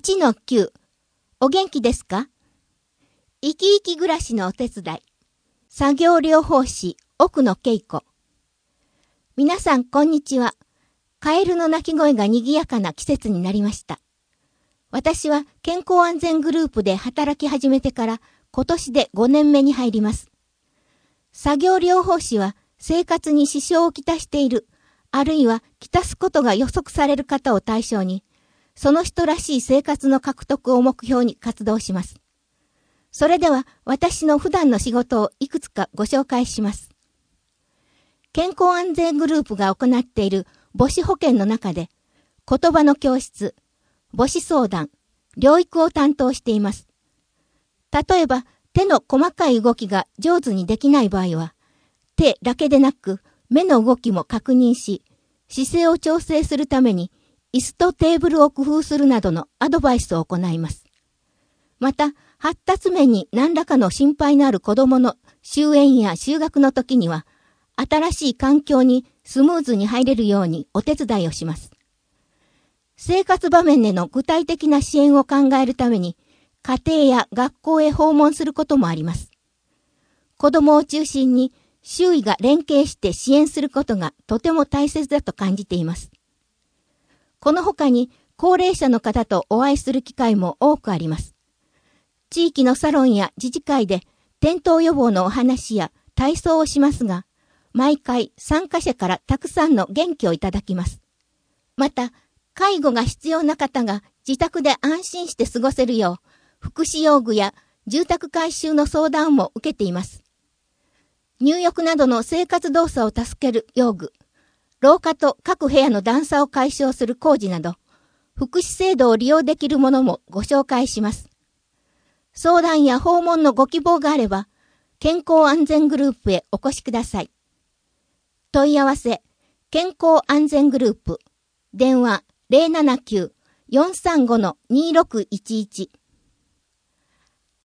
1-9 お元気ですか？生き生き暮らしのお手伝い。作業療法士奥野恵子。皆さんこんにちは。カエルの鳴き声が賑やかな季節になりました。私は健康安全グループで働き始めてから今年で5年目に入ります。作業療法士は生活に支障をきたしている、あるいはきたすことが予測される方を対象に、その人らしい生活の獲得を目標に活動します。それでは私の普段の仕事をいくつかご紹介します。健康安全グループが行っている母子保健の中で、言葉の教室、母子相談、療育を担当しています。例えば、手の細かい動きが上手にできない場合は、手だけでなく目の動きも確認し、姿勢を調整するために椅子とテーブルを工夫するなどのアドバイスを行います。また、発達面に何らかの心配のある子供の就園や就学の時には、新しい環境にスムーズに入れるようにお手伝いをします。生活場面での具体的な支援を考えるために、家庭や学校へ訪問することもあります。子供を中心に周囲が連携して支援することがとても大切だと感じています。この他に高齢者の方とお会いする機会も多くあります。地域のサロンや自治会で転倒予防のお話や体操をしますが、毎回参加者からたくさんの元気をいただきます。また、介護が必要な方が自宅で安心して過ごせるよう、福祉用具や住宅改修の相談も受けています。入浴などの生活動作を助ける用具、廊下と各部屋の段差を解消する工事など、福祉制度を利用できるものもご紹介します。相談や訪問のご希望があれば、健康安全グループへお越しください。問い合わせ、健康安全グループ、電話079-435-2611